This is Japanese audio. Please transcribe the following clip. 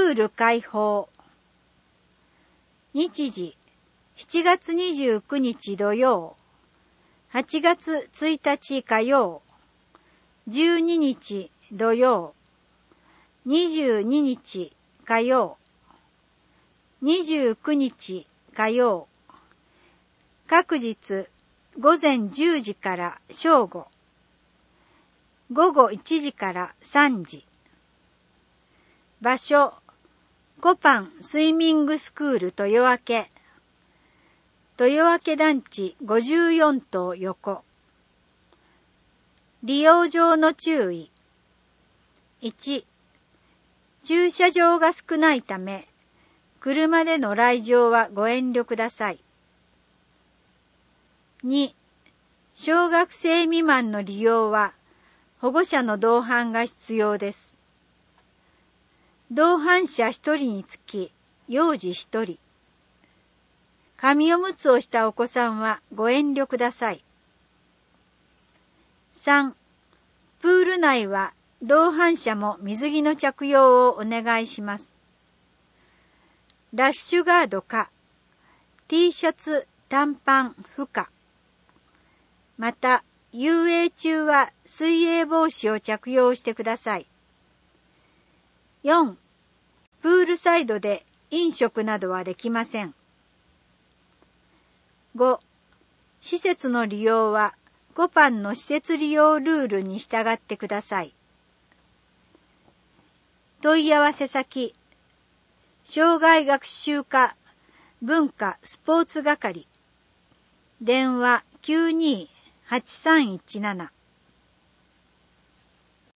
ール開放。日時、7月29日土曜、8月1日火曜、12日土曜、22日火曜、29日火曜、各日午前10時から正午、午後1時から3時。場所、コパンスイミングスクール豊明。豊明団地54棟横。利用上の注意。1、駐車場が少ないため、車での来場はご遠慮ください。2、小学生未満の利用は保護者の同伴が必要です。同伴者1人につき幼児1人。紙おむつをしたお子さんはご遠慮ください。3、プール内は同伴者も水着の着用をお願いします。ラッシュガードか、T シャツ、短パン、不可。また、遊泳中は水泳帽子を着用してください。4、プールサイドで飲食などはできません。5、施設の利用はコパンの施設利用ルールに従ってください。問い合わせ先、障害学習課文化スポーツ係、電話 92-8317